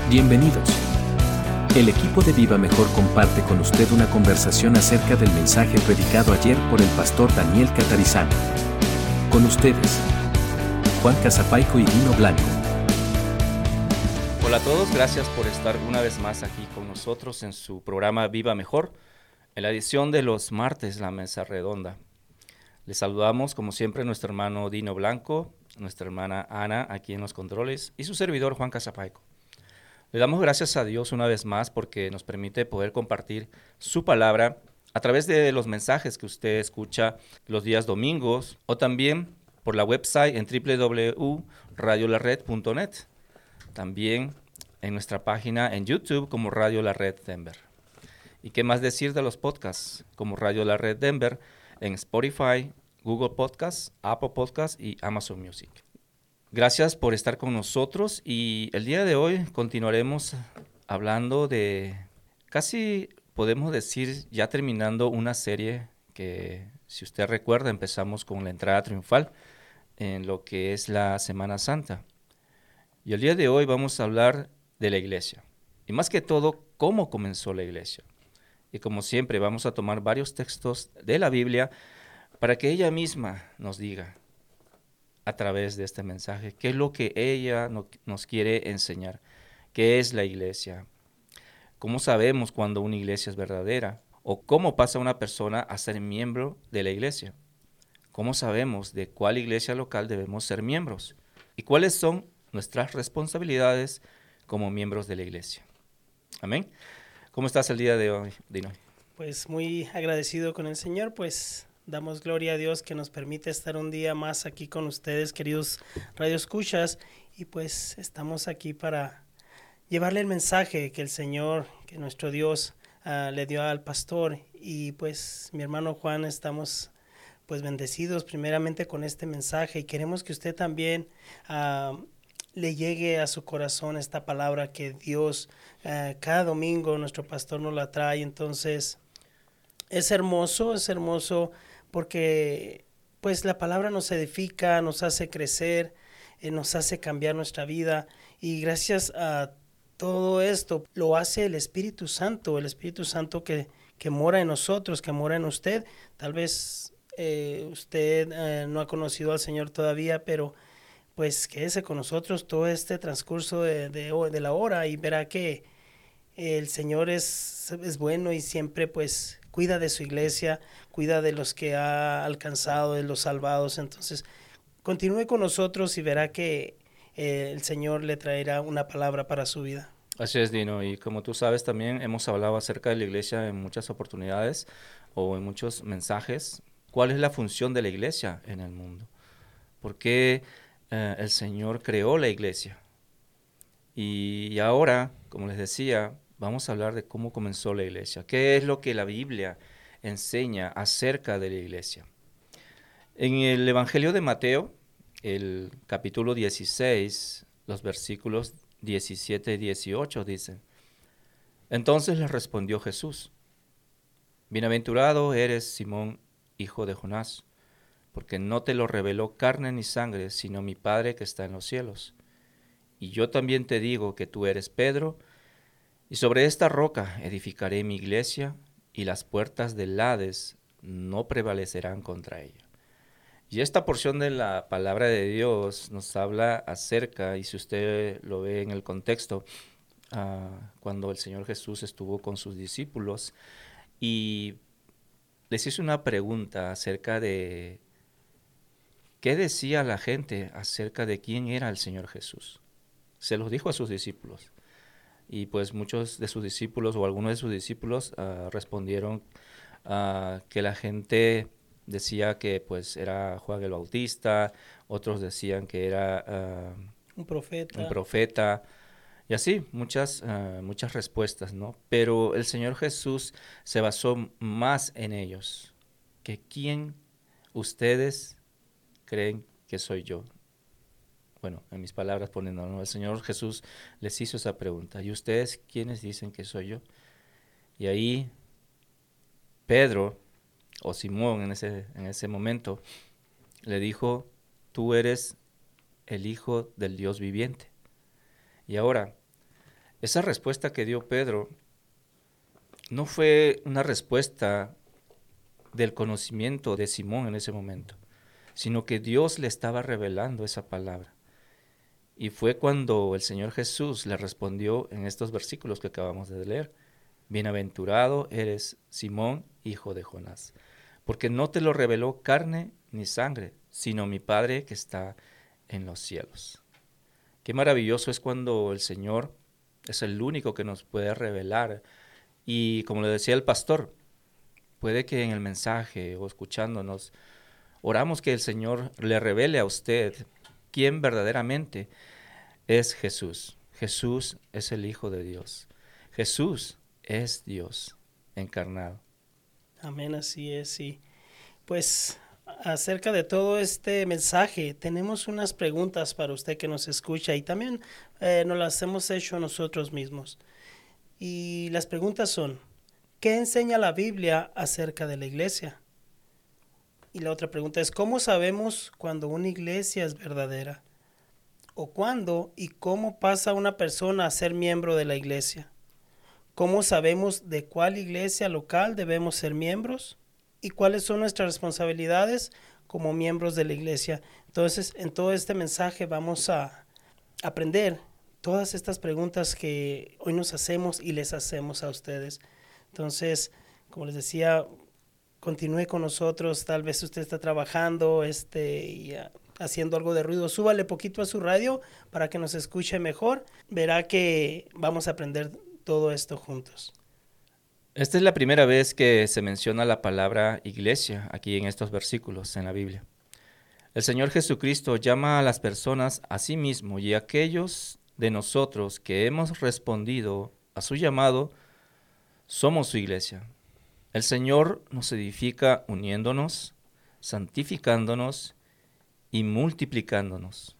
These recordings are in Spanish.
Bienvenidos. El equipo de Viva Mejor comparte con usted una conversación acerca del mensaje predicado ayer por el pastor Daniel Catarizano. Con ustedes, Juan Casapaico y Dino Blanco. Hola a todos, gracias por estar una vez más aquí con nosotros en su programa Viva Mejor, en la edición de los martes, la mesa redonda. Les saludamos como siempre nuestro hermano Dino Blanco, nuestra hermana Ana aquí en los controles y su servidor Juan Casapaico. Le damos gracias a Dios una vez más porque nos permite poder compartir su palabra a través de los mensajes que usted escucha los días domingos o también por la website en www.radiolared.net. También en nuestra página en YouTube como Radio La Red Denver. ¿Y qué más decir de los podcasts como Radio La Red Denver en Spotify, Google Podcasts, Apple Podcasts y Amazon Music? Gracias por estar con nosotros y el día de hoy continuaremos hablando de, casi podemos decir, ya terminando una serie que, si usted recuerda, empezamos con la entrada triunfal en lo que es la Semana Santa. Y el día de hoy vamos a hablar de la iglesia y más que todo, cómo comenzó la iglesia. Y como siempre vamos a tomar varios textos de la Biblia para que ella misma nos diga a través de este mensaje qué es lo que ella nos quiere enseñar, qué es la iglesia, cómo sabemos cuando una iglesia es verdadera o cómo pasa una persona a ser miembro de la iglesia, cómo sabemos de cuál iglesia local debemos ser miembros y cuáles son nuestras responsabilidades como miembros de la iglesia. Amén. ¿Cómo estás el día de hoy, Dino? Pues muy agradecido con el Señor, pues damos gloria a Dios que nos permite estar un día más aquí con ustedes, queridos radioescuchas, y pues estamos aquí para llevarle el mensaje que el Señor, que nuestro Dios le dio al pastor, y pues mi hermano Juan, estamos pues bendecidos primeramente con este mensaje y queremos que usted también le llegue a su corazón esta palabra que Dios cada domingo nuestro pastor nos la trae. Entonces es hermoso porque pues la palabra nos edifica, nos hace crecer, nos hace cambiar nuestra vida y gracias a todo esto lo hace el Espíritu Santo que mora en nosotros, que mora en usted. Tal vez usted no ha conocido al Señor todavía, pero pues quédese con nosotros todo este transcurso de la hora y verá que el Señor es bueno y siempre pues cuida de su iglesia, cuida de los que ha alcanzado, de los salvados. Entonces continúe con nosotros y verá que el Señor le traerá una palabra para su vida. Así es, Dino, y como tú sabes también hemos hablado acerca de la iglesia en muchas oportunidades o en muchos mensajes. ¿Cuál es la función de la iglesia en el mundo? ¿Por qué el Señor creó la iglesia? Y ahora, como les decía, vamos a hablar de cómo comenzó la iglesia. ¿Qué es lo que la Biblia enseña acerca de la iglesia? En el Evangelio de Mateo, el capítulo 16, los versículos 17 y 18 dicen: Entonces les respondió Jesús: Bienaventurado eres, Simón, hijo de Jonás, porque no te lo reveló carne ni sangre, sino mi Padre que está en los cielos. Y yo también te digo que tú eres Pedro, y sobre esta roca edificaré mi iglesia, y las puertas del Hades no prevalecerán contra ella. Y esta porción de la palabra de Dios nos habla acerca, y si usted lo ve en el contexto, cuando el Señor Jesús estuvo con sus discípulos y les hizo una pregunta acerca de qué decía la gente acerca de quién era el Señor Jesús. Se los dijo a sus discípulos. Y pues muchos de sus discípulos o algunos de sus discípulos respondieron que la gente decía que pues era Juan el Bautista, otros decían que era un profeta. Y así, muchas respuestas, ¿no? Pero el Señor Jesús se basó más en ellos. Que ¿quién ustedes creen que soy yo? Bueno, en mis palabras poniendo, ¿no? El Señor Jesús les hizo esa pregunta. ¿Y ustedes quiénes dicen que soy yo? Y ahí Pedro, o Simón en ese momento, le dijo: tú eres el Hijo del Dios viviente. Y ahora, Esa respuesta que dio Pedro no fue una respuesta del conocimiento de Simón en ese momento, sino que Dios le estaba revelando esa palabra. Y fue cuando el Señor Jesús le respondió en estos versículos que acabamos de leer: bienaventurado eres, Simón, hijo de Jonás, porque no te lo reveló carne ni sangre, sino mi Padre que está en los cielos. Qué maravilloso es cuando el Señor es el único que nos puede revelar. Y como le decía el pastor, puede que en el mensaje o escuchándonos, oramos que el Señor le revele a usted quién verdaderamente es Jesús. Jesús es el Hijo de Dios. Jesús es Dios encarnado. Amén, así es. Y pues acerca de todo este mensaje, tenemos unas preguntas para usted que nos escucha y también nos las hemos hecho nosotros mismos. Y las preguntas son: ¿qué enseña la Biblia acerca de la iglesia? Y la otra pregunta es: ¿cómo sabemos cuando una iglesia es verdadera? ¿O cuándo y cómo pasa una persona a ser miembro de la iglesia? ¿Cómo sabemos de cuál iglesia local debemos ser miembros? ¿Y cuáles son nuestras responsabilidades como miembros de la iglesia? Entonces, en todo este mensaje vamos a aprender todas estas preguntas que hoy nos hacemos y les hacemos a ustedes. Entonces, como les decía, continúe con nosotros. Tal vez usted está trabajando y haciendo algo de ruido. Súbale poquito a su radio para que nos escuche mejor. Verá que vamos a aprender todo esto juntos. Esta es la primera vez que se menciona la palabra iglesia aquí en estos versículos en la Biblia. El Señor Jesucristo llama a las personas a sí mismo, y aquellos de nosotros que hemos respondido a su llamado somos su iglesia. El Señor nos edifica uniéndonos, santificándonos y multiplicándonos.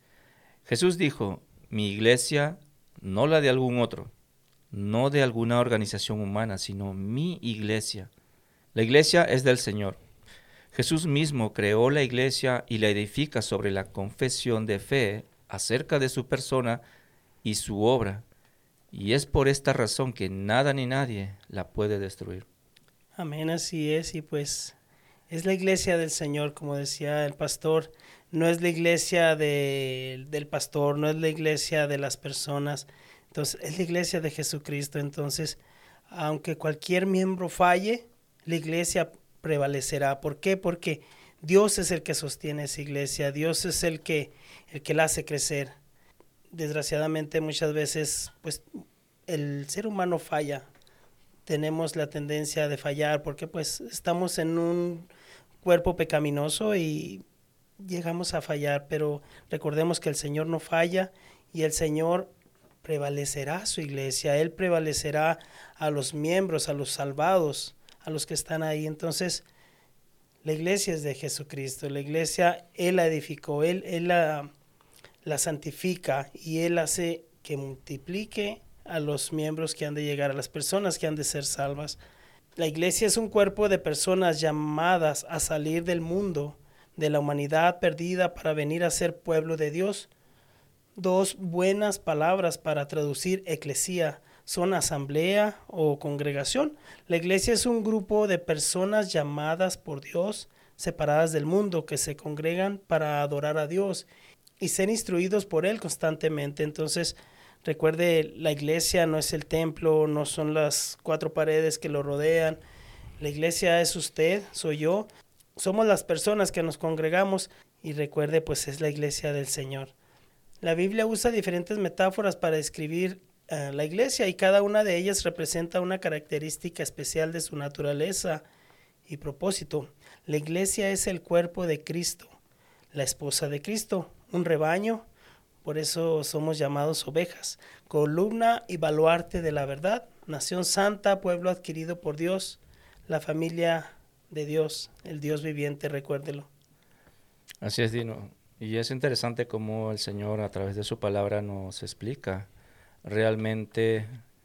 Jesús dijo: mi iglesia, no la de algún otro, no de alguna organización humana, sino mi iglesia. La iglesia es del Señor. Jesús mismo creó la iglesia y la edifica sobre la confesión de fe acerca de su persona y su obra, y es por esta razón que nada ni nadie la puede destruir. Amén, así es. Y pues es la iglesia del Señor, como decía el pastor. No es la iglesia del pastor, no es la iglesia de las personas. Entonces, es la iglesia de Jesucristo. Entonces, aunque cualquier miembro falle, la iglesia prevalecerá. ¿Por qué? Porque Dios es el que sostiene esa iglesia. Dios es el que la hace crecer. Desgraciadamente, muchas veces, pues, el ser humano falla. Tenemos la tendencia de fallar porque, pues, estamos en un cuerpo pecaminoso y llegamos a fallar. Pero recordemos que el Señor no falla y el Señor prevalecerá su iglesia. Él prevalecerá a los miembros, a los salvados, a los que están ahí. Entonces, la iglesia es de Jesucristo. La iglesia, Él la edificó, Él la santifica y Él hace que multiplique a los miembros que han de llegar, a las personas que han de ser salvas. La iglesia es un cuerpo de personas llamadas a salir del mundo, de la humanidad perdida, para venir a ser pueblo de Dios. Dos buenas palabras para traducir eclesía son asamblea o congregación. La iglesia es un grupo de personas llamadas por Dios, separadas del mundo, que se congregan para adorar a Dios y ser instruidos por Él constantemente. Entonces, recuerde, la iglesia no es el templo, no son las cuatro paredes que lo rodean. La iglesia es usted, soy yo. Somos las personas que nos congregamos y recuerde, pues es la iglesia del Señor. La Biblia usa diferentes metáforas para describir la iglesia y cada una de ellas representa una característica especial de su naturaleza y propósito. La iglesia es el cuerpo de Cristo, la esposa de Cristo, un rebaño, por eso somos llamados ovejas, columna y baluarte de la verdad, nación santa, pueblo adquirido por Dios, la familia de Dios, el Dios viviente, recuérdelo. Así es, Dino. Y es interesante cómo el Señor a través de su palabra nos explica realmente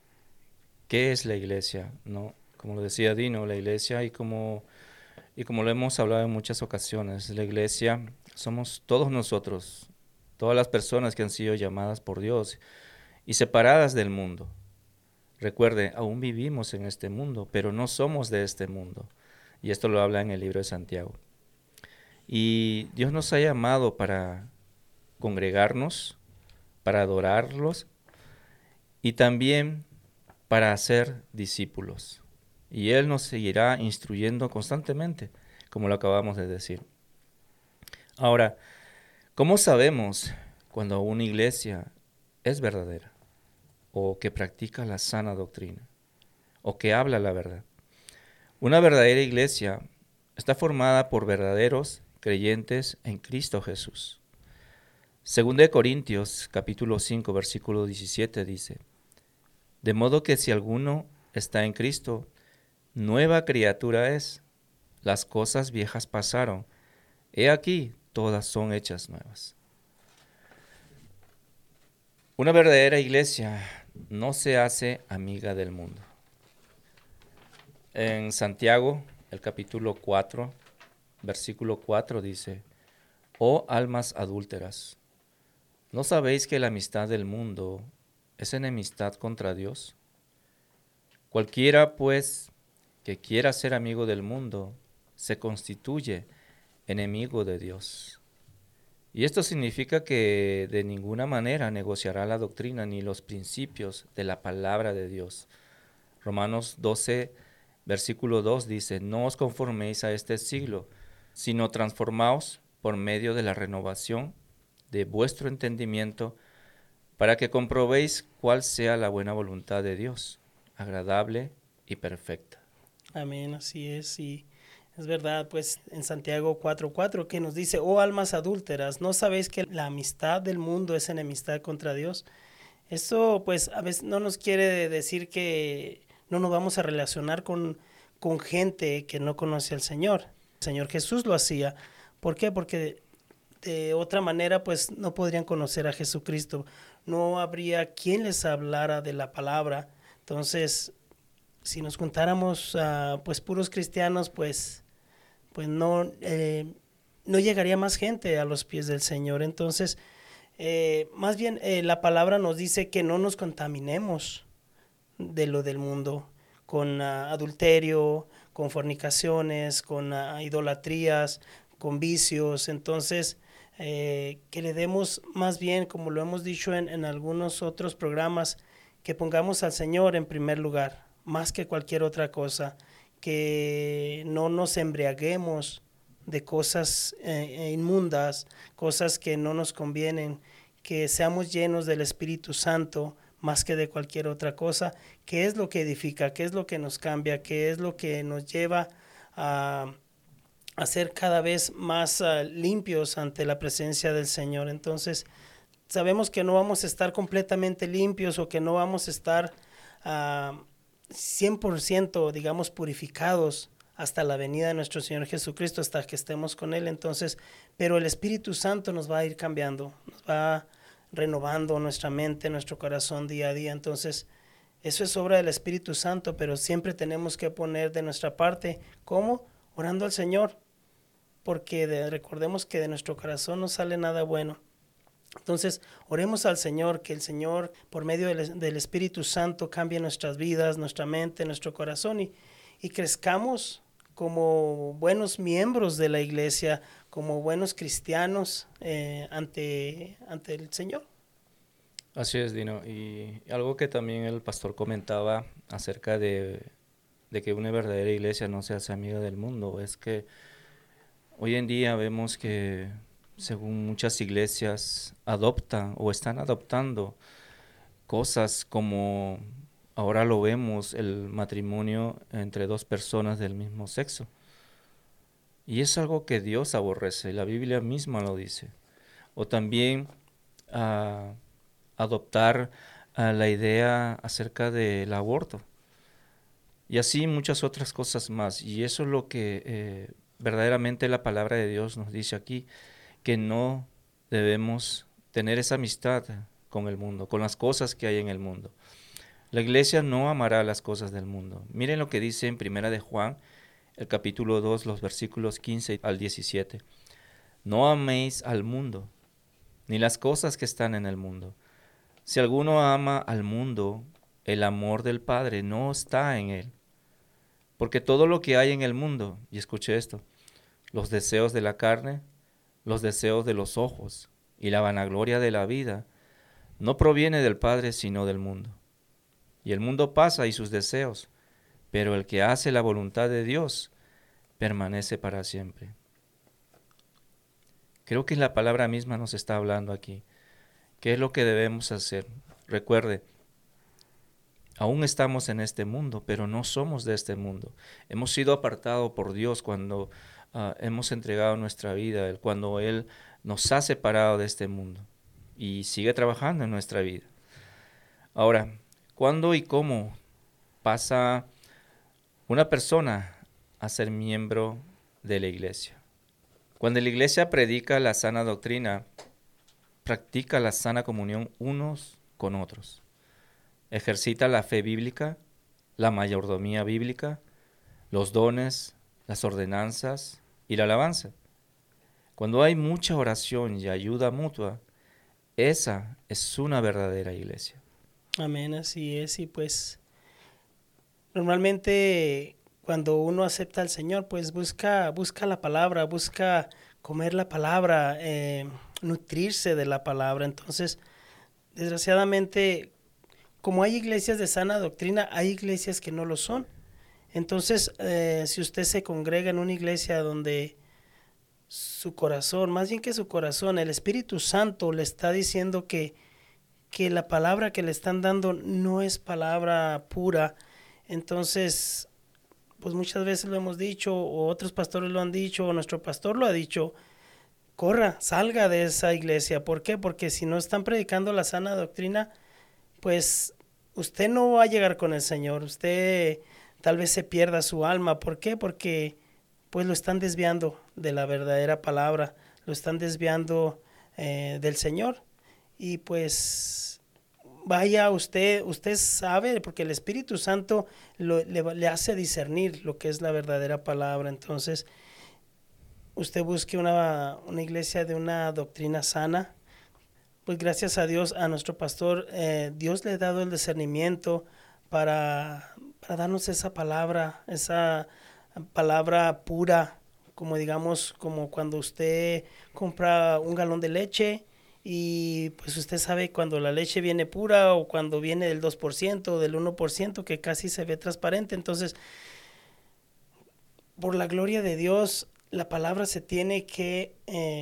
qué es la iglesia, ¿no? Como lo decía Dino, la iglesia y como lo hemos hablado en muchas ocasiones, la iglesia somos todos nosotros, todas las personas que han sido llamadas por Dios y separadas del mundo. Recuerde, aún vivimos en este mundo, pero no somos de este mundo. Y esto lo habla en el libro de Santiago. Y Dios nos ha llamado para congregarnos, para adorarlos y también para hacer discípulos. Y Él nos seguirá instruyendo constantemente, como lo acabamos de decir. Ahora, ¿cómo sabemos cuando una iglesia es verdadera o que practica la sana doctrina o que habla la verdad? Una verdadera iglesia está formada por verdaderos creyentes en Cristo Jesús. Según de Corintios, capítulo 5, versículo 17 dice: de modo que si alguno está en Cristo, nueva criatura es. Las cosas viejas pasaron. He aquí, todas son hechas nuevas. Una verdadera iglesia no se hace amiga del mundo. En Santiago, el capítulo 4, versículo 4 dice: oh almas adúlteras, ¿no sabéis que la amistad del mundo es enemistad contra Dios? Cualquiera, pues, que quiera ser amigo del mundo, se constituye enemigo de Dios. Y esto significa que de ninguna manera negociará la doctrina ni los principios de la palabra de Dios. Romanos 12, versículo 2 dice: no os conforméis a este siglo, sino transformaos por medio de la renovación de vuestro entendimiento, para que comprobéis cuál sea la buena voluntad de Dios, agradable y perfecta. Amén, así es, y es verdad, pues en Santiago 4:4 que nos dice: oh almas adúlteras, ¿no sabéis que la amistad del mundo es enemistad contra Dios? Eso pues a veces no nos quiere decir que no nos vamos a relacionar con gente que no conoce al Señor. El Señor Jesús lo hacía. ¿Por qué? Porque de otra manera pues no podrían conocer a Jesucristo. No habría quien les hablara de la palabra. Entonces, si nos juntáramos pues puros cristianos, pues no llegaría más gente a los pies del Señor. Entonces, más bien la palabra nos dice que no nos contaminemos de lo del mundo, con adulterio, con fornicaciones, con idolatrías, con vicios. Entonces, que le demos más bien, como lo hemos dicho en algunos otros programas, que pongamos al Señor en primer lugar, más que cualquier otra cosa, que no nos embriaguemos de cosas inmundas, cosas que no nos convienen, que seamos llenos del Espíritu Santo más que de cualquier otra cosa, que es lo que edifica, que es lo que nos cambia, que es lo que nos lleva a ser cada vez más limpios ante la presencia del Señor. Entonces, sabemos que no vamos a estar completamente limpios o que no vamos a estar 100%, digamos, purificados hasta la venida de nuestro Señor Jesucristo, hasta que estemos con Él. Entonces, pero el Espíritu Santo nos va a ir cambiando, nos va renovando nuestra mente, nuestro corazón día a día. Entonces, eso es obra del Espíritu Santo, pero siempre tenemos que poner de nuestra parte. ¿Cómo? Orando al Señor, porque recordemos que de nuestro corazón no sale nada bueno. Entonces, oremos al Señor, que el Señor, por medio del Espíritu Santo, cambie nuestras vidas, nuestra mente, nuestro corazón, y crezcamos como buenos miembros de la iglesia, como buenos cristianos ante el Señor. Así es, Dino. Y algo que también el pastor comentaba acerca de que una verdadera iglesia no se hace amiga del mundo, es que hoy en día vemos que según muchas iglesias adoptan o están adoptando cosas como ahora lo vemos, el matrimonio entre dos personas del mismo sexo. Y es algo que Dios aborrece, la Biblia misma lo dice. O también adoptar la idea acerca del aborto. Y así muchas otras cosas más. Y eso es lo que verdaderamente la palabra de Dios nos dice aquí, que no debemos tener esa amistad con el mundo, con las cosas que hay en el mundo. La iglesia no amará las cosas del mundo. Miren lo que dice en Primera de Juan, el capítulo 2, los versículos 15 al 17. No améis al mundo, ni las cosas que están en el mundo. Si alguno ama al mundo, el amor del Padre no está en él. Porque todo lo que hay en el mundo, y escuche esto, los deseos de la carne, los deseos de los ojos y la vanagloria de la vida, no proviene del Padre sino del mundo. Y el mundo pasa y sus deseos, pero el que hace la voluntad de Dios permanece para siempre. Creo que la palabra misma nos está hablando aquí. ¿Qué es lo que debemos hacer? Recuerde, aún estamos en este mundo, pero no somos de este mundo. Hemos sido apartados por Dios cuando hemos entregado nuestra vida, cuando Él nos ha separado de este mundo y sigue trabajando en nuestra vida. Ahora, ¿cuándo y cómo pasa una persona a ser miembro de la iglesia? Cuando la iglesia predica la sana doctrina, practica la sana comunión unos con otros, ejercita la fe bíblica, la mayordomía bíblica, los dones, las ordenanzas y la alabanza. Cuando hay mucha oración y ayuda mutua, esa es una verdadera iglesia. Amén, así es. Y pues normalmente cuando uno acepta al Señor, pues busca la palabra, busca comer la palabra, nutrirse de la palabra. Entonces, desgraciadamente, como hay iglesias de sana doctrina, hay iglesias que no lo son. Entonces, si usted se congrega en una iglesia donde su corazón, más bien que su corazón, el Espíritu Santo le está diciendo que la palabra que le están dando no es palabra pura, entonces, pues muchas veces lo hemos dicho, o otros pastores lo han dicho, o nuestro pastor lo ha dicho, corra, salga de esa iglesia. ¿Por qué? Porque si no están predicando la sana doctrina, pues usted no va a llegar con el Señor, usted tal vez se pierda su alma. ¿Por qué? Porque pues lo están desviando de la verdadera palabra, lo están desviando del Señor. Y pues vaya usted sabe, porque el Espíritu Santo le hace discernir lo que es la verdadera palabra. Entonces, usted busque una iglesia de una doctrina sana. Pues gracias a Dios, a nuestro pastor, Dios le ha dado el discernimiento para darnos esa palabra pura, como digamos, como cuando usted compra un galón de leche y pues usted sabe cuando la leche viene pura o cuando viene del 2% o del 1%, que casi se ve transparente. Entonces, por la gloria de Dios, la palabra se tiene que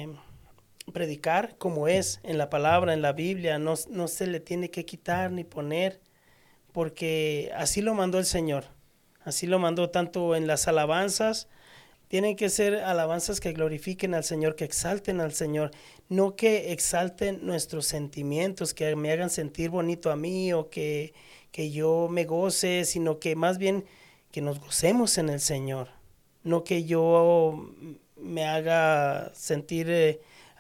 predicar como es en la palabra, en la Biblia. No se le tiene que quitar ni poner, porque así lo mandó el Señor. Así lo mandó tanto en las alabanzas. Tienen que ser alabanzas que glorifiquen al Señor, que exalten al Señor, no que exalten nuestros sentimientos, que me hagan sentir bonito a mí o que yo me goce, sino que más bien que nos gocemos en el Señor, no que yo me haga sentir,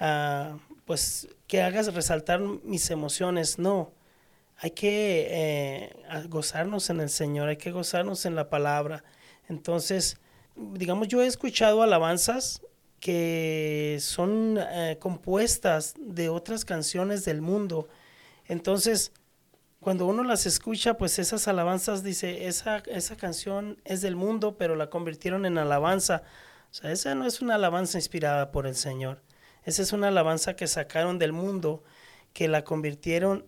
pues que hagas resaltar mis emociones, no. Hay que gozarnos en el Señor, hay que gozarnos en la palabra. Entonces, digamos, yo he escuchado alabanzas que son compuestas de otras canciones del mundo. Entonces, cuando uno las escucha, pues esas alabanzas, dice, esa canción es del mundo, pero la convirtieron en alabanza. O sea, esa no es una alabanza inspirada por el Señor. Esa es una alabanza que sacaron del mundo, que la convirtieron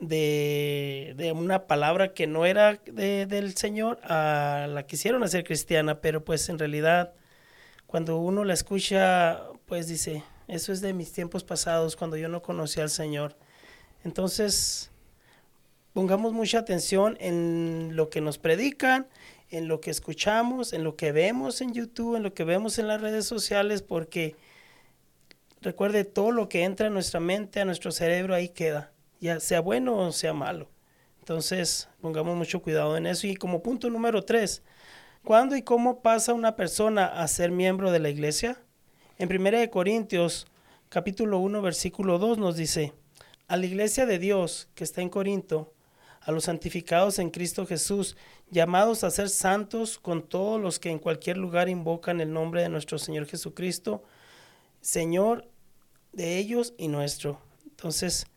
de una palabra que no era del Señor, a la quisieron hacer cristiana, pero pues en realidad cuando uno la escucha, pues dice, eso es de mis tiempos pasados, cuando yo no conocía al Señor. Entonces, pongamos mucha atención en lo que nos predican, en lo que escuchamos, en lo que vemos en YouTube, en lo que vemos en las redes sociales, porque recuerde, todo lo que entra a nuestra mente, a nuestro cerebro, ahí queda, ya sea bueno o sea malo. Entonces, pongamos mucho cuidado en eso. Y como punto número 3, ¿cuándo y cómo pasa una persona a ser miembro de la iglesia? En 1 Corintios, capítulo 1, versículo 2 nos dice, a la iglesia de Dios que está en Corinto, a los santificados en Cristo Jesús, llamados a ser santos con todos los que en cualquier lugar invocan el nombre de nuestro Señor Jesucristo, Señor de ellos y nuestro. Entonces,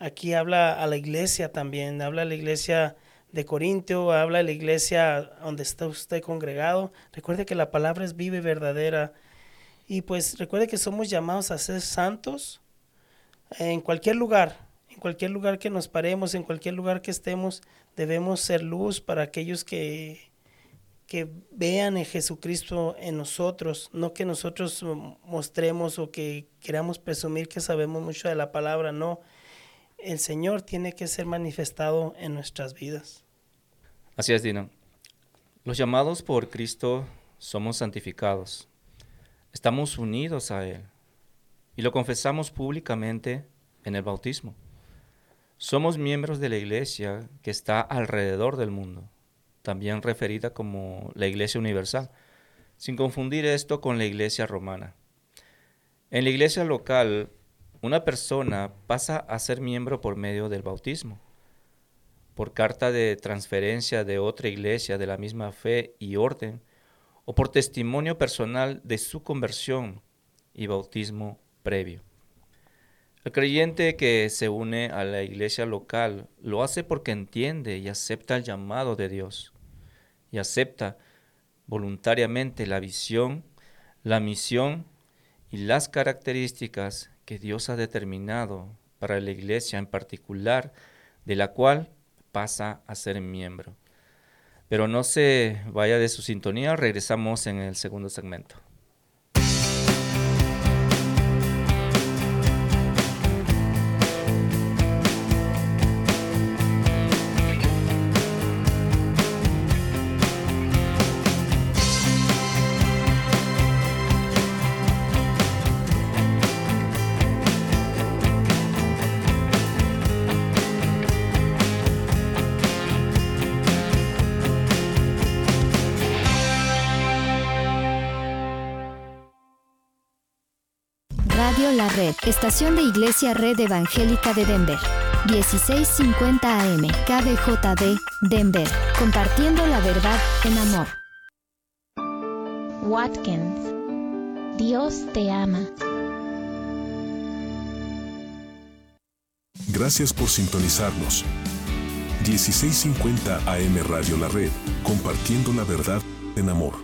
aquí habla a la iglesia también, habla a la iglesia de Corintio, habla a la iglesia donde está usted congregado. Recuerde que la palabra es viva y verdadera. Y pues recuerde que somos llamados a ser santos en cualquier lugar que nos paremos, en cualquier lugar que estemos, debemos ser luz para aquellos que vean en Jesucristo en nosotros, no que nosotros mostremos o que queramos presumir que sabemos mucho de la palabra, no. El Señor tiene que ser manifestado en nuestras vidas. Así es, Dino. Los llamados por Cristo somos santificados. Estamos unidos a Él y lo confesamos públicamente en el bautismo. Somos miembros de la iglesia que está alrededor del mundo, también referida como la Iglesia Universal, sin confundir esto con la Iglesia Romana. En la iglesia local, una persona pasa a ser miembro por medio del bautismo, por carta de transferencia de otra iglesia de la misma fe y orden, o por testimonio personal de su conversión y bautismo previo. El creyente que se une a la iglesia local lo hace porque entiende y acepta el llamado de Dios y acepta voluntariamente la visión, la misión y las características que Dios ha determinado para la iglesia en particular, de la cual pasa a ser miembro. Pero no se vaya de su sintonía, regresamos en el segundo segmento. Radio La Red, estación de Iglesia Red Evangélica de Denver. 1650 AM, KBJD, Denver. Compartiendo la verdad en amor. Watkins, Dios te ama. Gracias por sintonizarnos. 1650 AM Radio La Red, compartiendo la verdad en amor.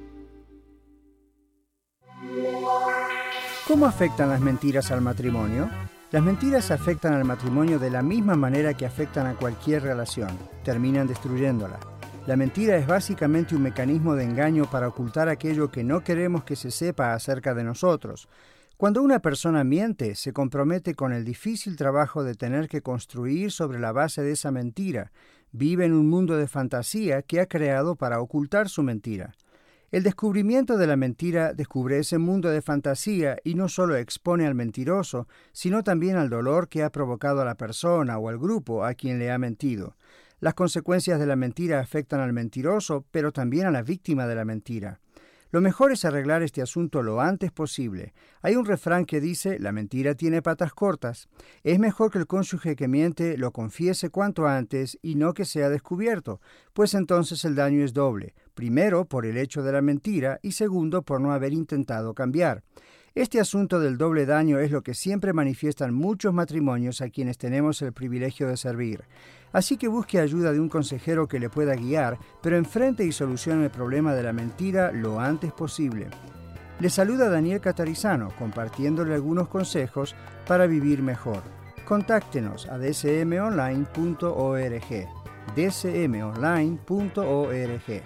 ¿Cómo afectan las mentiras al matrimonio? Las mentiras afectan al matrimonio de la misma manera que afectan a cualquier relación. Terminan destruyéndola. La mentira es básicamente un mecanismo de engaño para ocultar aquello que no queremos que se sepa acerca de nosotros. Cuando una persona miente, se compromete con el difícil trabajo de tener que construir sobre la base de esa mentira. Vive en un mundo de fantasía que ha creado para ocultar su mentira. El descubrimiento de la mentira descubre ese mundo de fantasía y no solo expone al mentiroso, sino también al dolor que ha provocado a la persona o al grupo a quien le ha mentido. Las consecuencias de la mentira afectan al mentiroso, pero también a la víctima de la mentira. Lo mejor es arreglar este asunto lo antes posible. Hay un refrán que dice, la mentira tiene patas cortas. Es mejor que el cónyuge que miente lo confiese cuanto antes y no que sea descubierto, pues entonces el daño es doble. Primero, por el hecho de la mentira y segundo, por no haber intentado cambiar. Este asunto del doble daño es lo que siempre manifiestan muchos matrimonios a quienes tenemos el privilegio de servir. Así que busque ayuda de un consejero que le pueda guiar, pero enfrente y solucione el problema de la mentira lo antes posible. Le saluda Daniel Catarizano, compartiéndole algunos consejos para vivir mejor. Contáctenos a dsmonline.org. dsmonline.org.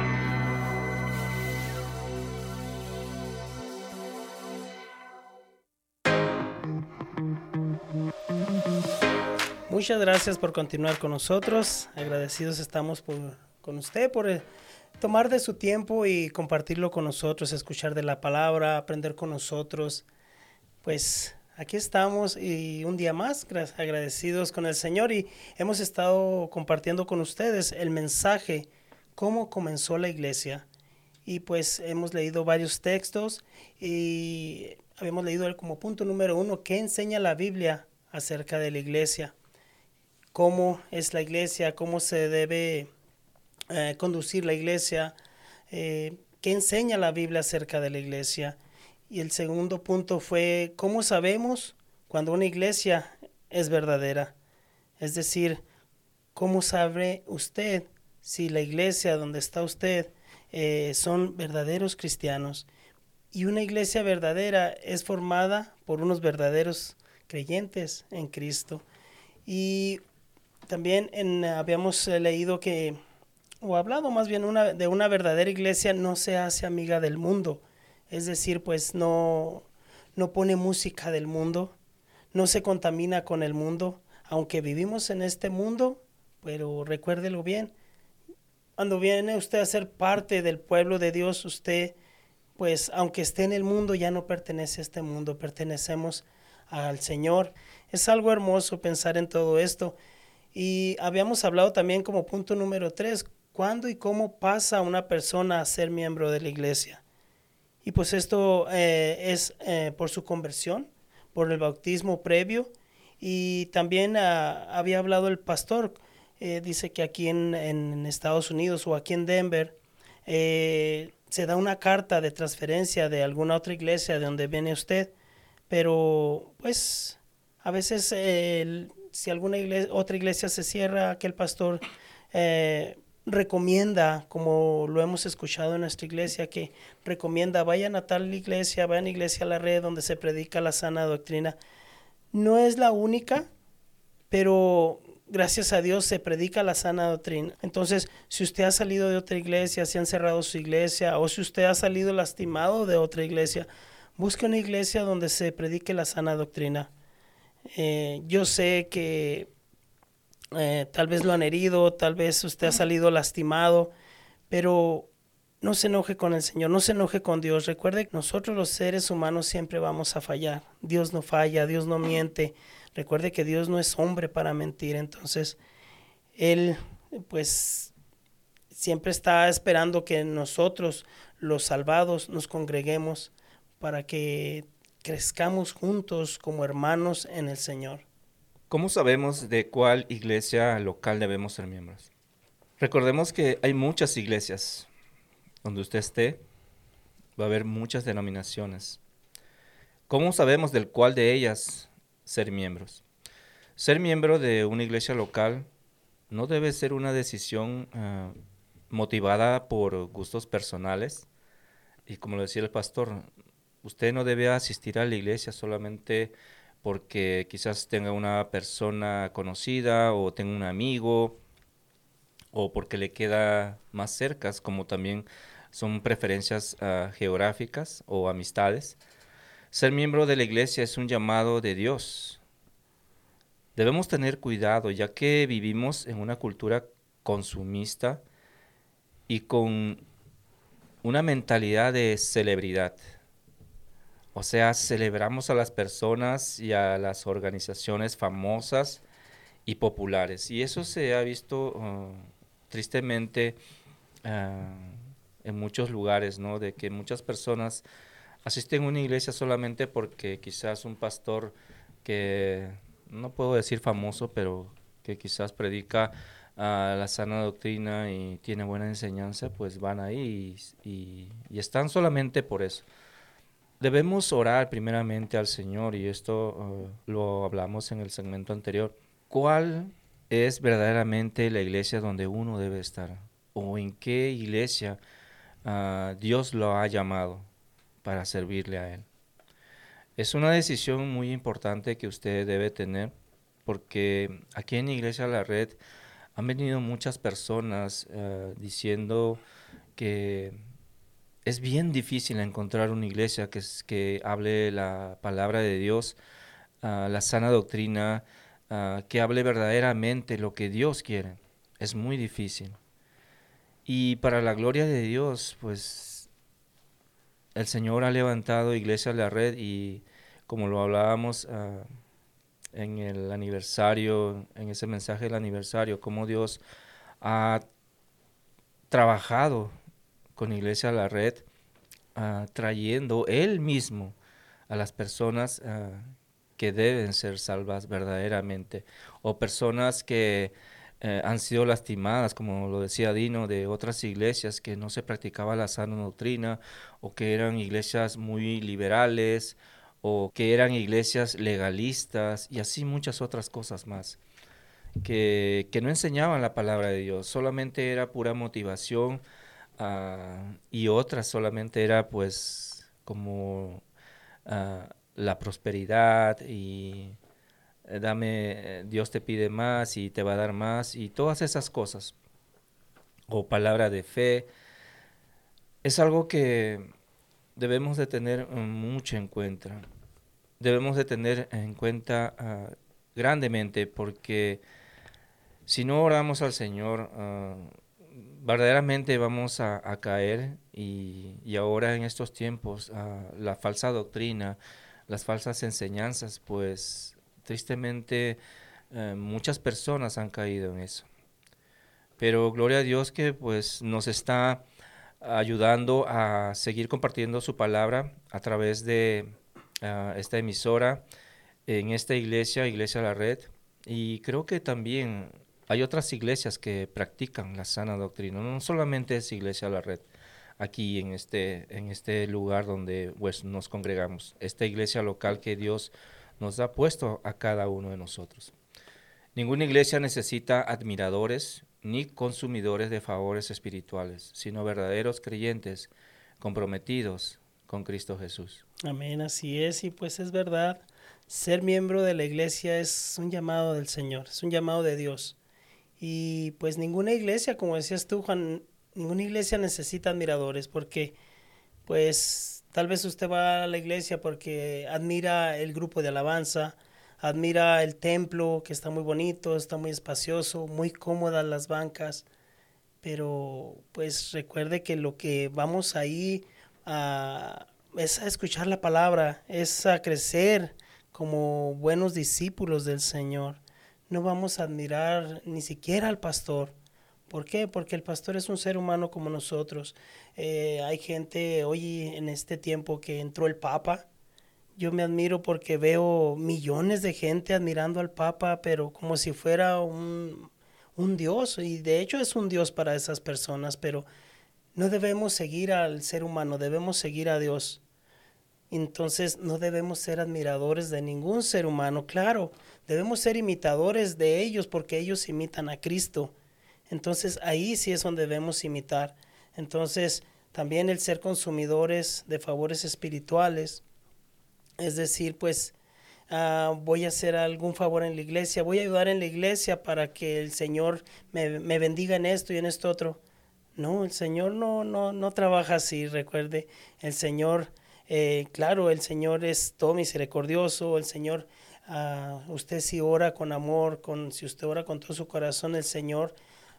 Muchas gracias por continuar con nosotros. Agradecidos estamos con usted por tomar de su tiempo y compartirlo con nosotros, escuchar de la palabra, aprender con nosotros. Pues aquí estamos y un día más agradecidos con el Señor y hemos estado compartiendo con ustedes el mensaje, cómo comenzó la iglesia. Y pues hemos leído varios textos y habíamos leído como punto número 1, ¿qué enseña la Biblia acerca de la iglesia? Cómo es la iglesia, cómo se debe conducir la iglesia, qué enseña la Biblia acerca de la iglesia. Y el segundo punto fue cómo sabemos cuando una iglesia es verdadera. Es decir, ¿cómo sabe usted si la iglesia donde está usted son verdaderos cristianos? Y una iglesia verdadera es formada por unos verdaderos creyentes en Cristo. Y también habíamos leído que, o hablado más bien de una verdadera iglesia no se hace amiga del mundo. Es decir, pues no pone música del mundo, no se contamina con el mundo, aunque vivimos en este mundo, pero recuérdelo bien, cuando viene usted a ser parte del pueblo de Dios, usted, pues aunque esté en el mundo, ya no pertenece a este mundo, pertenecemos al Señor. Es algo hermoso pensar en todo esto. Y habíamos hablado también como punto número 3, ¿cuándo y cómo pasa una persona a ser miembro de la iglesia? Y pues esto es por su conversión, por el bautismo previo. Y también había hablado el pastor, dice que aquí en Estados Unidos o aquí en Denver se da una carta de transferencia de alguna otra iglesia de donde viene usted, pero pues a veces si alguna otra iglesia se cierra, aquel pastor recomienda, como lo hemos escuchado en nuestra iglesia, que recomienda vayan a tal iglesia, vayan a Iglesia La Red donde se predica la sana doctrina. No es la única, pero gracias a Dios se predica la sana doctrina. Entonces, si usted ha salido de otra iglesia, si han cerrado su iglesia, o si usted ha salido lastimado de otra iglesia, busque una iglesia donde se predique la sana doctrina. Yo sé que tal vez lo han herido, tal vez usted ha salido lastimado, pero no se enoje con el Señor, no se enoje con Dios. Recuerde que nosotros los seres humanos siempre vamos a fallar. Dios no falla, Dios no miente. Recuerde que Dios no es hombre para mentir. Entonces, Él pues siempre está esperando que nosotros, los salvados, nos congreguemos para que crezcamos juntos como hermanos en el Señor. ¿Cómo sabemos de cuál iglesia local debemos ser miembros? Recordemos que hay muchas iglesias. Donde usted esté, va a haber muchas denominaciones. ¿Cómo sabemos del cuál de ellas ser miembros? Ser miembro de una iglesia local no debe ser una decisión motivada por gustos personales. Y como lo decía el pastor, usted no debe asistir a la iglesia solamente porque quizás tenga una persona conocida o tenga un amigo o porque le queda más cerca, como también son preferencias geográficas o amistades. Ser miembro de la iglesia es un llamado de Dios. Debemos tener cuidado, ya que vivimos en una cultura consumista y con una mentalidad de celebridad. O sea, celebramos a las personas y a las organizaciones famosas y populares. Y eso se ha visto tristemente en muchos lugares, ¿no? De que muchas personas asisten a una iglesia solamente porque quizás un pastor que, no puedo decir famoso, pero que quizás predica la sana doctrina y tiene buena enseñanza, pues van ahí y están solamente por eso. Debemos orar primeramente al Señor, y esto lo hablamos en el segmento anterior. ¿Cuál es verdaderamente la iglesia donde uno debe estar? ¿O en qué iglesia Dios lo ha llamado para servirle a Él? Es una decisión muy importante que usted debe tener, porque aquí en Iglesia La Red han venido muchas personas diciendo que es bien difícil encontrar una iglesia que hable la palabra de Dios, la sana doctrina, que hable verdaderamente lo que Dios quiere. Es muy difícil. Y para la gloria de Dios, pues el Señor ha levantado Iglesia La Red, y como lo hablábamos en el aniversario, en ese mensaje del aniversario, cómo Dios ha trabajado con Iglesia La Red, trayendo Él mismo a las personas que deben ser salvas verdaderamente, o personas que han sido lastimadas, como lo decía Dino, de otras iglesias que no se practicaba la sana doctrina, o que eran iglesias muy liberales, o que eran iglesias legalistas y así muchas otras cosas más, que no enseñaban la palabra de Dios, solamente era pura motivación, y otras solamente era pues como la prosperidad y Dios te pide más y te va a dar más y todas esas cosas, o palabra de fe. Es algo que debemos de tener mucho en cuenta. Debemos de tener en cuenta grandemente, porque si no oramos al Señor, verdaderamente vamos a caer, y ahora en estos tiempos la falsa doctrina, las falsas enseñanzas, pues tristemente muchas personas han caído en eso. Pero gloria a Dios que pues nos está ayudando a seguir compartiendo su palabra a través de esta emisora, en esta iglesia, Iglesia La Red. Y creo que también hay otras iglesias que practican la sana doctrina, no solamente es Iglesia La Red, aquí en este lugar donde pues, nos congregamos, esta iglesia local que Dios nos ha puesto a cada uno de nosotros. Ninguna iglesia necesita admiradores ni consumidores de favores espirituales, sino verdaderos creyentes comprometidos con Cristo Jesús. Amén, así es, y pues es verdad, ser miembro de la iglesia es un llamado del Señor, es un llamado de Dios. Y pues ninguna iglesia, como decías tú, Juan, ninguna iglesia necesita admiradores, porque pues tal vez usted va a la iglesia porque admira el grupo de alabanza, admira el templo, que está muy bonito, está muy espacioso, muy cómodas las bancas, pero pues recuerde que lo que vamos ahí es a escuchar la palabra, es a crecer como buenos discípulos del Señor. No vamos a admirar ni siquiera al pastor. ¿Por qué? Porque el pastor es un ser humano como nosotros. Hay gente hoy en este tiempo que entró el Papa. Yo me admiro porque veo millones de gente admirando al Papa, pero como si fuera un Dios. Y de hecho es un Dios para esas personas, pero no debemos seguir al ser humano, debemos seguir a Dios. Entonces no debemos ser admiradores de ningún ser humano. Claro, debemos ser imitadores de ellos porque ellos imitan a Cristo. Entonces ahí sí es donde debemos imitar. Entonces también el ser consumidores de favores espirituales, es decir, pues voy a hacer algún favor en la iglesia, voy a ayudar en la iglesia para que el Señor me bendiga en esto y en esto otro. No, el Señor no trabaja así, recuerde, el Señor, claro, el Señor es todo misericordioso, el Señor, usted si ora con amor, si usted ora con todo su corazón, el Señor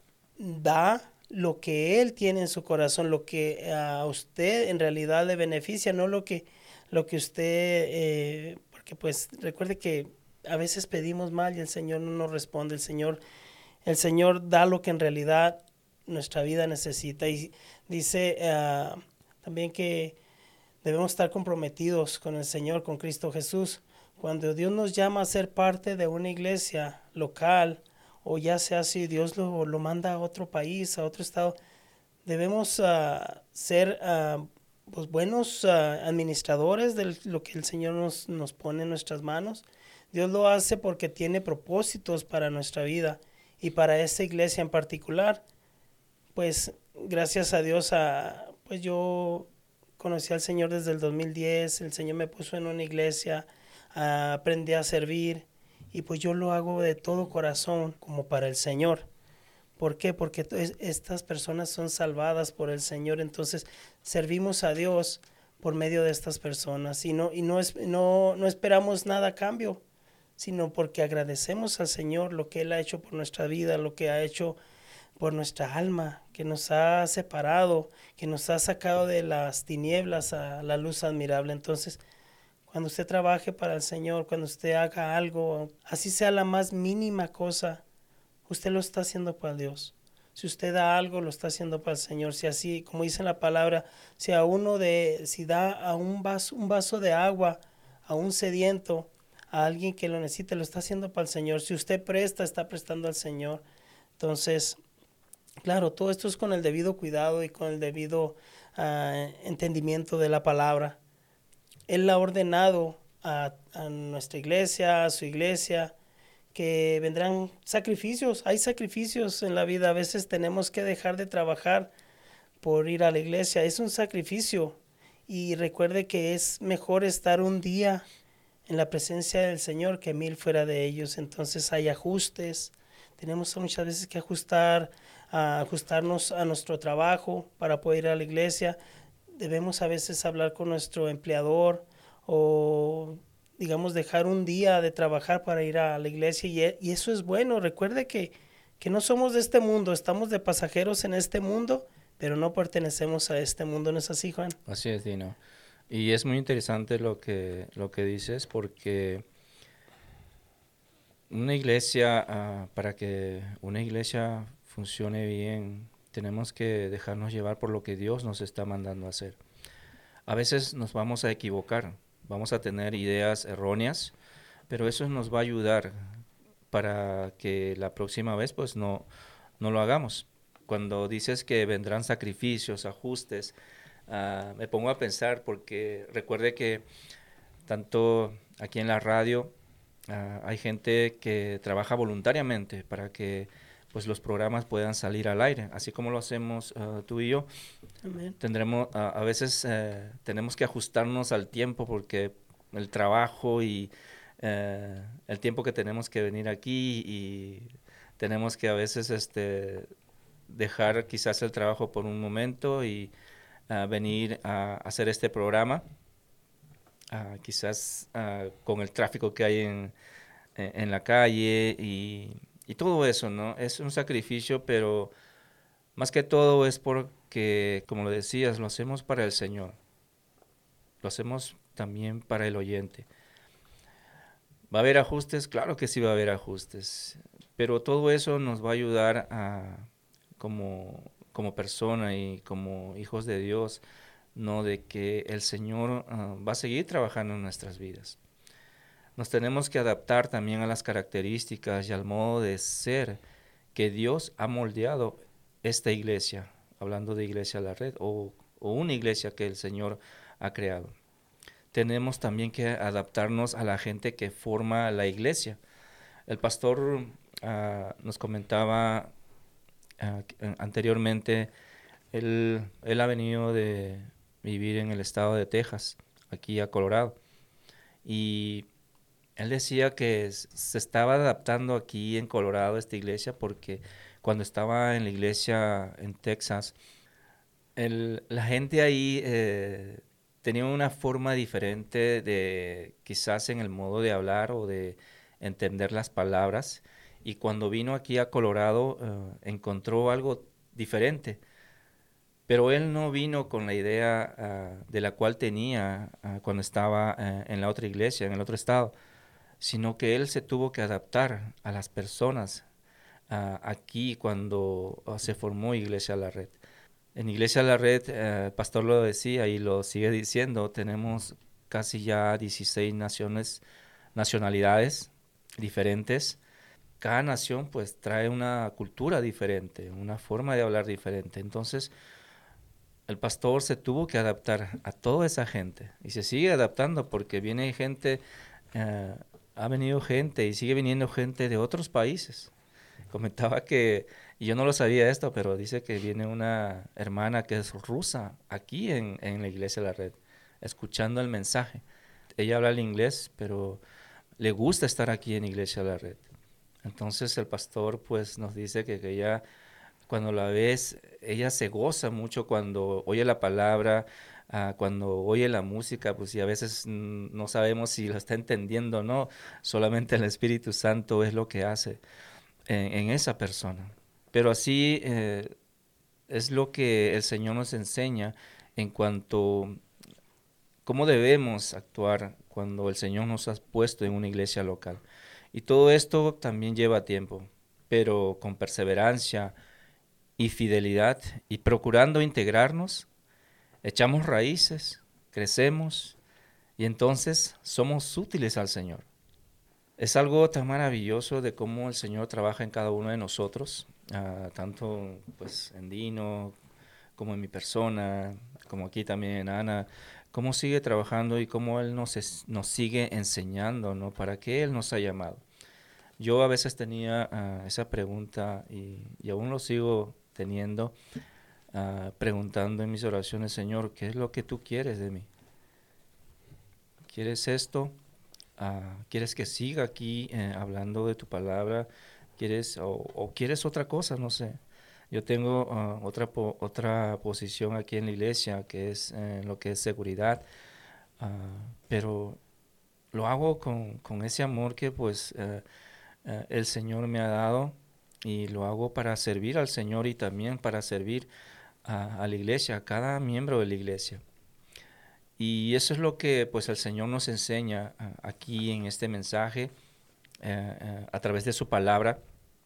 da lo que Él tiene en su corazón, lo que a usted en realidad le beneficia, no lo que usted, porque pues recuerde que a veces pedimos mal y el Señor no nos responde, el Señor da lo que en realidad nuestra vida necesita. Y dice también que debemos estar comprometidos con el Señor, con Cristo Jesús. Cuando Dios nos llama a ser parte de una iglesia local, o ya sea si Dios lo manda a otro país, a otro estado, debemos ser pues buenos administradores de lo que el Señor nos pone en nuestras manos. Dios lo hace porque tiene propósitos para nuestra vida y para esta iglesia en particular. Pues gracias a Dios, pues yo conocí al Señor desde el 2010, el Señor me puso en una iglesia, aprendí a servir y pues yo lo hago de todo corazón como para el Señor. ¿Por qué? Porque estas personas son salvadas por el Señor, entonces servimos a Dios por medio de estas personas y no esperamos nada a cambio, sino porque agradecemos al Señor lo que Él ha hecho por nuestra vida, lo que ha hecho por nuestra alma, que nos ha separado, que nos ha sacado de las tinieblas a la luz admirable. Entonces, cuando usted trabaje para el Señor, cuando usted haga algo, así sea la más mínima cosa, usted lo está haciendo para Dios. Si usted da algo, lo está haciendo para el Señor. Si así, como dice en la palabra, si da a un vaso de agua a un sediento, a alguien que lo necesite, lo está haciendo para el Señor. Si usted presta, está prestando al Señor. Entonces, claro, todo esto es con el debido cuidado y con el debido entendimiento de la palabra. Él ha ordenado a nuestra iglesia, a su iglesia, que vendrán sacrificios. Hay sacrificios en la vida. A veces tenemos que dejar de trabajar por ir a la iglesia. Es un sacrificio. Y recuerde que es mejor estar un día en la presencia del Señor que 1000 fuera de ellos. Entonces hay ajustes. Tenemos muchas veces que ajustarnos a nuestro trabajo para poder ir a la iglesia. Debemos a veces hablar con nuestro empleador o, digamos, dejar un día de trabajar para ir a la iglesia. Y eso es bueno. Recuerde que no somos de este mundo. Estamos de pasajeros en este mundo, pero no pertenecemos a este mundo. ¿No es así, Juan? Así es, Dino. Y es muy interesante lo que dices, porque una iglesia, para que una iglesia funcione bien, tenemos que dejarnos llevar por lo que Dios nos está mandando a hacer. A veces nos vamos a equivocar, vamos a tener ideas erróneas, pero eso nos va a ayudar para que la próxima vez pues no lo hagamos. Cuando dices que vendrán sacrificios, ajustes, me pongo a pensar, porque recuerde que tanto aquí en la radio hay gente que trabaja voluntariamente para que pues los programas puedan salir al aire, así como lo hacemos tú y yo. Amén. Tendremos a veces tenemos que ajustarnos al tiempo, porque el trabajo y el tiempo que tenemos que venir aquí, y tenemos que a veces dejar quizás el trabajo por un momento y venir a hacer este programa, quizás con el tráfico que hay en la calle y todo eso, ¿no? Es un sacrificio, pero más que todo es porque, como lo decías, lo hacemos para el Señor. Lo hacemos también para el oyente. ¿Va a haber ajustes? Claro que sí va a haber ajustes, pero todo eso nos va a ayudar como persona y como hijos de Dios, ¿no? De que el Señor va a seguir trabajando en nuestras vidas. Nos tenemos que adaptar también a las características y al modo de ser que Dios ha moldeado esta iglesia, hablando de Iglesia La Red, o una iglesia que el Señor ha creado. Tenemos también que adaptarnos a la gente que forma la iglesia. El pastor nos comentaba anteriormente, él ha venido de vivir en el estado de Texas, aquí a Colorado, y él decía que se estaba adaptando aquí en Colorado a esta iglesia, porque cuando estaba en la iglesia en Texas, la gente ahí tenía una forma diferente de, quizás en el modo de hablar o de entender las palabras, y cuando vino aquí a Colorado encontró algo diferente. Pero él no vino con la idea de la cual tenía cuando estaba en la otra iglesia, en el otro estado, sino que él se tuvo que adaptar a las personas aquí cuando se formó Iglesia La Red. En Iglesia La Red, el pastor lo decía y lo sigue diciendo, tenemos casi ya 16 nacionalidades diferentes. Cada nación pues trae una cultura diferente, una forma de hablar diferente. Entonces, el pastor se tuvo que adaptar a toda esa gente y se sigue adaptando, porque viene gente, ha venido gente y sigue viniendo gente de otros países. Comentaba que, y yo no lo sabía esto, pero dice que viene una hermana que es rusa aquí en la Iglesia de la Red, escuchando el mensaje. Ella habla el inglés, pero le gusta estar aquí en Iglesia de la Red. Entonces el pastor pues nos dice que ella, cuando la ves, ella se goza mucho cuando oye la palabra, cuando oye la música, pues y a veces no sabemos si lo está entendiendo o no, solamente el Espíritu Santo es lo que hace en esa persona. Pero así es lo que el Señor nos enseña en cuanto a cómo debemos actuar cuando el Señor nos ha puesto en una iglesia local. Y todo esto también lleva tiempo, pero con perseverancia y fidelidad y procurando integrarnos, echamos raíces, crecemos y entonces somos útiles al Señor. Es algo tan maravilloso de cómo el Señor trabaja en cada uno de nosotros, tanto pues en Dino como en mi persona, como aquí también en Ana, cómo sigue trabajando y cómo Él nos sigue enseñando, ¿no? ¿Para qué Él nos ha llamado? Yo a veces tenía esa pregunta y aún lo sigo teniendo, preguntando en mis oraciones, Señor, ¿qué es lo que tú quieres de mí? ¿Quieres esto? ¿Quieres que siga aquí hablando de tu palabra? ¿Quieres o quieres otra cosa? No sé. Yo tengo otra posición aquí en la iglesia, que es lo que es seguridad, pero lo hago con ese amor que pues el Señor me ha dado, y lo hago para servir al Señor y también para servir a la iglesia, a cada miembro de la iglesia. Y eso es lo que pues el Señor nos enseña aquí en este mensaje, a través de su palabra,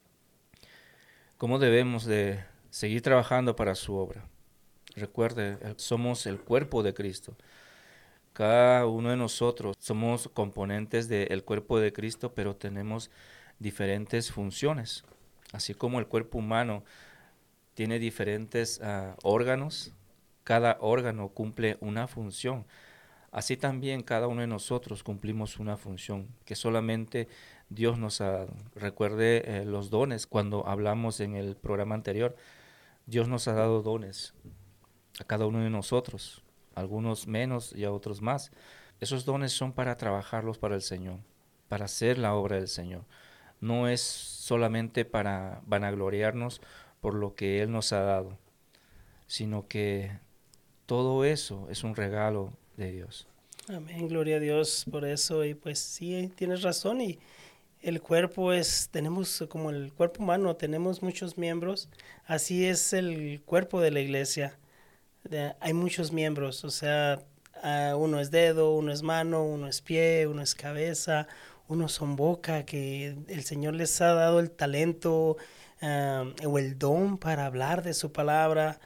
cómo debemos de seguir trabajando para su obra. Recuerde, somos el cuerpo de Cristo. Cada uno de nosotros somos componentes del cuerpo de Cristo, pero tenemos diferentes funciones. Así como el cuerpo humano tiene diferentes órganos, cada órgano cumple una función. Así también cada uno de nosotros cumplimos una función que solamente Dios nos ha dado. Recuerde los dones, cuando hablamos en el programa anterior, Dios nos ha dado dones a cada uno de nosotros, algunos menos y a otros más. Esos dones son para trabajarlos para el Señor, para hacer la obra del Señor. No es solamente para vanagloriarnos por lo que Él nos ha dado, sino que todo eso es un regalo de Dios. Amén, gloria a Dios por eso. Y pues sí, tienes razón. Y el cuerpo tenemos como el cuerpo humano, tenemos muchos miembros. Así es el cuerpo de la iglesia. Hay muchos miembros, o sea, uno es dedo, uno es mano, uno es pie, uno es cabeza, uno son boca, que el Señor les ha dado el talento o el don para hablar de su palabra.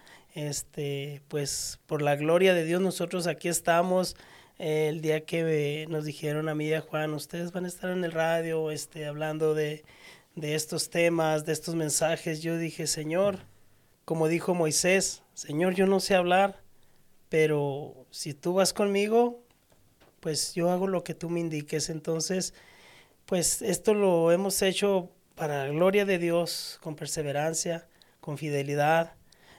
Pues por la gloria de Dios nosotros aquí estamos. El día que nos dijeron a mí y a Juan, ustedes van a estar en el radio hablando de estos temas, de estos mensajes, yo dije, Señor, como dijo Moisés, Señor, yo no sé hablar, pero si tú vas conmigo, pues yo hago lo que tú me indiques. Entonces, pues esto lo hemos hecho para la gloria de Dios, con perseverancia, con fidelidad,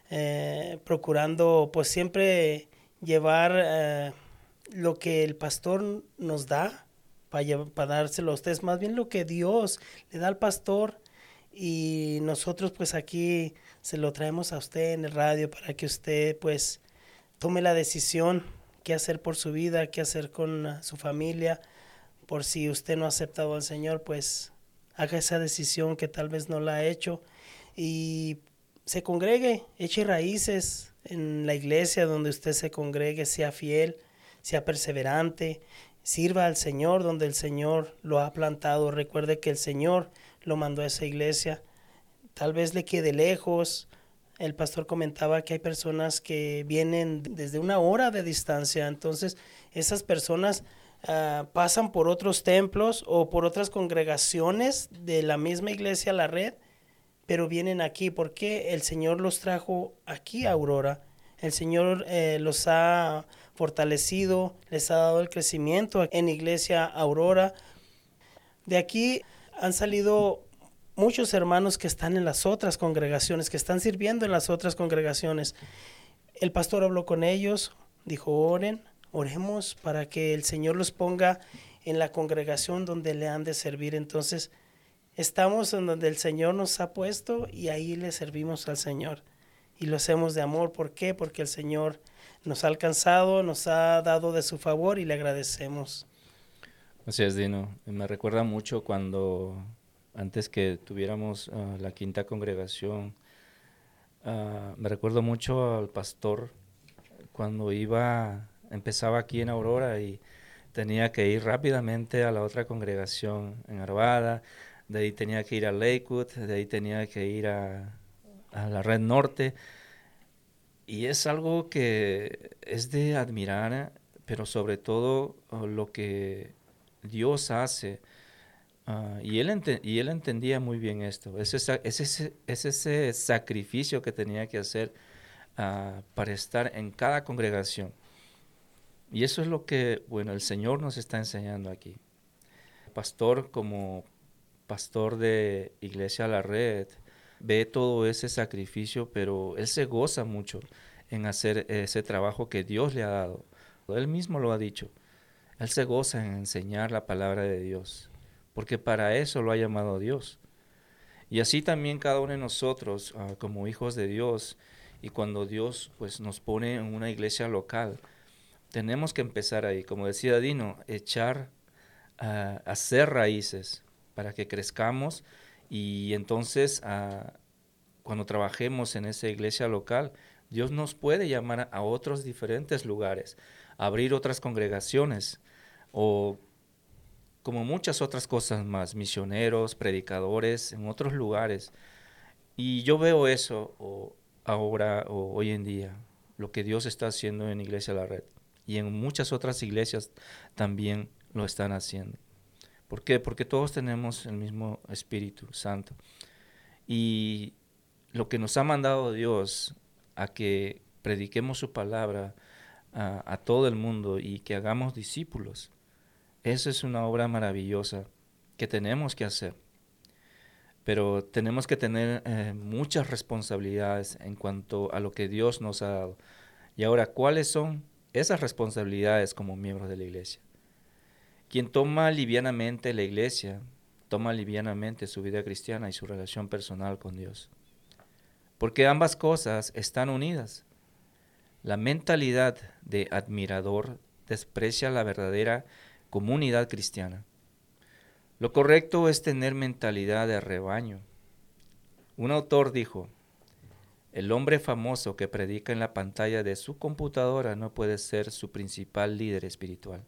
procurando pues siempre llevar lo que el pastor nos da, para dárselo a ustedes, más bien lo que Dios le da al pastor, y nosotros pues aquí se lo traemos a usted en el radio para que usted pues tome la decisión qué hacer por su vida, qué hacer con su familia. Por si usted no ha aceptado al Señor, pues haga esa decisión que tal vez no la ha hecho y se congregue, eche raíces en la iglesia donde usted se congregue, sea fiel, sea perseverante, sirva al Señor donde el Señor lo ha plantado. Recuerde que el Señor lo mandó a esa iglesia. Tal vez le quede lejos. El pastor comentaba que hay personas que vienen desde 1 hora de distancia. Entonces, esas personas pasan por otros templos o por otras congregaciones de la misma iglesia, la red, pero vienen aquí porque el Señor los trajo aquí a Aurora. El Señor los ha fortalecido, les ha dado el crecimiento en Iglesia Aurora. De aquí han salido muchos hermanos que están en las otras congregaciones, que están sirviendo en las otras congregaciones. El pastor habló con ellos, dijo, oremos para que el Señor los ponga en la congregación donde le han de servir. Entonces, estamos en donde el Señor nos ha puesto y ahí le servimos al Señor. Y lo hacemos de amor. ¿Por qué? Porque el Señor nos ha alcanzado, nos ha dado de su favor y le agradecemos. Así es, Dino. Me recuerda mucho cuando, antes que tuviéramos la quinta congregación, me recuerdo mucho al pastor cuando empezaba aquí en Aurora y tenía que ir rápidamente a la otra congregación en Arvada, de ahí tenía que ir a Lakewood, de ahí tenía que ir a la Red Norte, y es algo que es de admirar, pero sobre todo lo que Dios hace, y él entendía muy bien esto, es ese sacrificio que tenía que hacer para estar en cada congregación. Y eso es lo que, bueno, el Señor nos está enseñando aquí. Pastor, como pastor de Iglesia La Red, ve todo ese sacrificio, pero él se goza mucho en hacer ese trabajo que Dios le ha dado. Él mismo lo ha dicho. Él se goza en enseñar la palabra de Dios, porque para eso lo ha llamado Dios. Y así también cada uno de nosotros, como hijos de Dios, y cuando Dios pues, nos pone en una iglesia local, tenemos que empezar ahí, como decía Dino, hacer raíces para que crezcamos y entonces cuando trabajemos en esa iglesia local, Dios nos puede llamar a otros diferentes lugares, abrir otras congregaciones o como muchas otras cosas más, misioneros, predicadores en otros lugares. Y yo veo eso ahora o hoy en día, lo que Dios está haciendo en Iglesia La Red. Y en muchas otras iglesias también lo están haciendo. ¿Por qué? Porque todos tenemos el mismo Espíritu Santo. Y lo que nos ha mandado Dios a que prediquemos su palabra a todo el mundo y que hagamos discípulos, eso es una obra maravillosa que tenemos que hacer. Pero tenemos que tener muchas responsabilidades en cuanto a lo que Dios nos ha dado. Y ahora, ¿cuáles son esas responsabilidades como miembros de la iglesia? Quien toma livianamente la iglesia, toma livianamente su vida cristiana y su relación personal con Dios. Porque ambas cosas están unidas. La mentalidad de admirador desprecia la verdadera comunidad cristiana. Lo correcto es tener mentalidad de rebaño. Un autor dijo: el hombre famoso que predica en la pantalla de su computadora no puede ser su principal líder espiritual.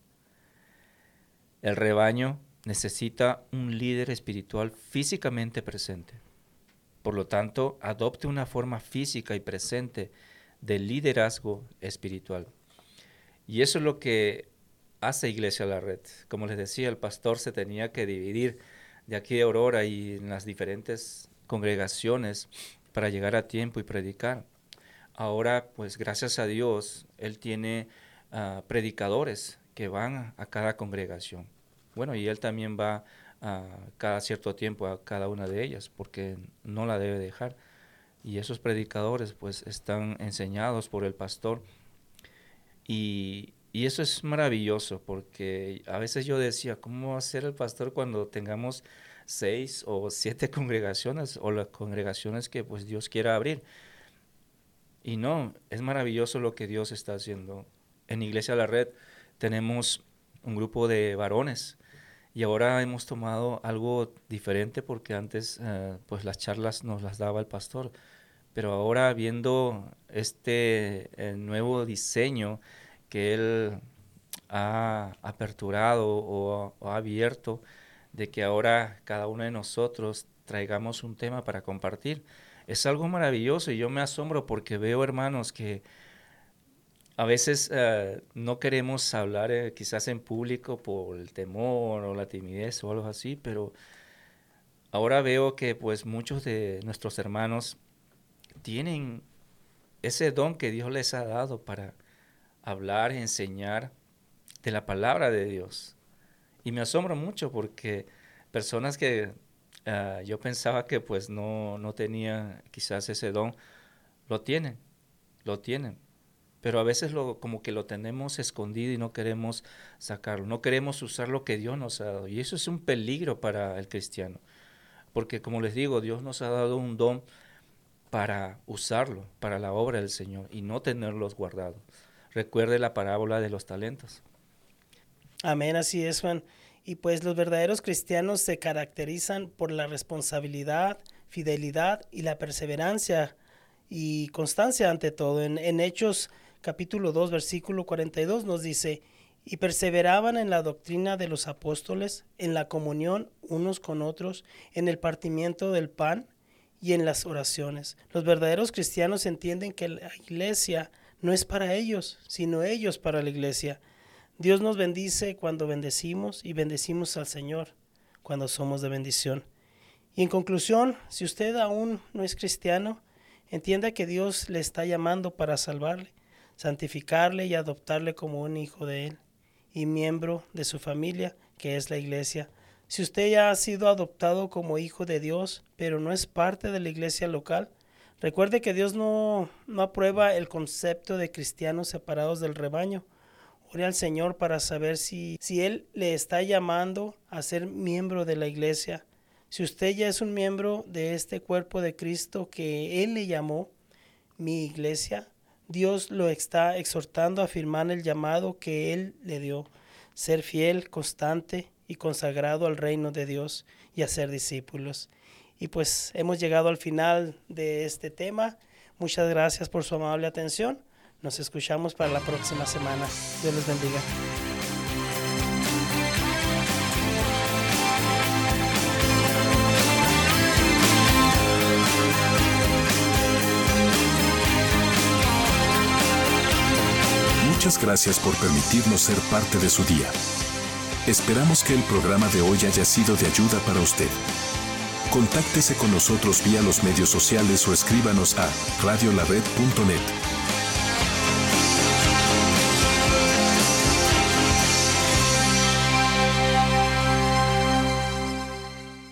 El rebaño necesita un líder espiritual físicamente presente. Por lo tanto, adopte una forma física y presente de liderazgo espiritual. Y eso es lo que hace Iglesia La Red. Como les decía, el pastor se tenía que dividir de aquí de Aurora y en las diferentes congregaciones para llegar a tiempo y predicar. Ahora, pues gracias a Dios, él tiene predicadores que van a cada congregación. Bueno, y él también va cada cierto tiempo a cada una de ellas, porque no la debe dejar. Y esos predicadores pues están enseñados por el pastor. Y eso es maravilloso, porque a veces yo decía, ¿cómo va a ser el pastor cuando tengamos 6 o 7 congregaciones o las congregaciones que pues Dios quiera abrir? Y no, es maravilloso lo que Dios está haciendo. En Iglesia La Red tenemos un grupo de varones y ahora hemos tomado algo diferente porque antes pues las charlas nos las daba el pastor, pero ahora viendo este nuevo diseño que él ha aperturado o ha abierto, de que ahora cada uno de nosotros traigamos un tema para compartir. Es algo maravilloso y yo me asombro porque veo hermanos que a veces no queremos hablar quizás en público por el temor o la timidez o algo así, pero ahora veo que pues muchos de nuestros hermanos tienen ese don que Dios les ha dado para hablar, enseñar de la palabra de Dios. Y me asombro mucho porque personas que yo pensaba que pues no tenían quizás ese don, lo tienen. Pero a veces como que lo tenemos escondido y no queremos sacarlo, no queremos usar lo que Dios nos ha dado. Y eso es un peligro para el cristiano. Porque como les digo, Dios nos ha dado un don para usarlo, para la obra del Señor y no tenerlos guardados. Recuerde la parábola de los talentos. Amén, así es, Juan. Y pues los verdaderos cristianos se caracterizan por la responsabilidad, fidelidad y la perseverancia y constancia ante todo. En Hechos capítulo 2, versículo 42 nos dice: y perseveraban en la doctrina de los apóstoles, en la comunión unos con otros, en el partimiento del pan y en las oraciones. Los verdaderos cristianos entienden que la iglesia no es para ellos, sino ellos para la iglesia. Dios nos bendice cuando bendecimos y bendecimos al Señor cuando somos de bendición. Y en conclusión, si usted aún no es cristiano, entienda que Dios le está llamando para salvarle. santificarle y adoptarle como un hijo de Él y miembro de su familia, que es la iglesia. Si usted ya ha sido adoptado como hijo de Dios, pero no es parte de la iglesia local, recuerde que Dios no aprueba el concepto de cristianos separados del rebaño. Ore al Señor para saber si Él le está llamando a ser miembro de la iglesia. Si usted ya es un miembro de este cuerpo de Cristo que Él le llamó mi iglesia, Dios lo está exhortando a firmar el llamado que Él le dio, ser fiel, constante y consagrado al reino de Dios y a ser discípulos. Y pues hemos llegado al final de este tema. Muchas gracias por su amable atención. Nos escuchamos para la próxima semana. Dios les bendiga. Muchas gracias por permitirnos ser parte de su día. Esperamos que el programa de hoy haya sido de ayuda para usted. Contáctese con nosotros vía los medios sociales o escríbanos a radiolared.net.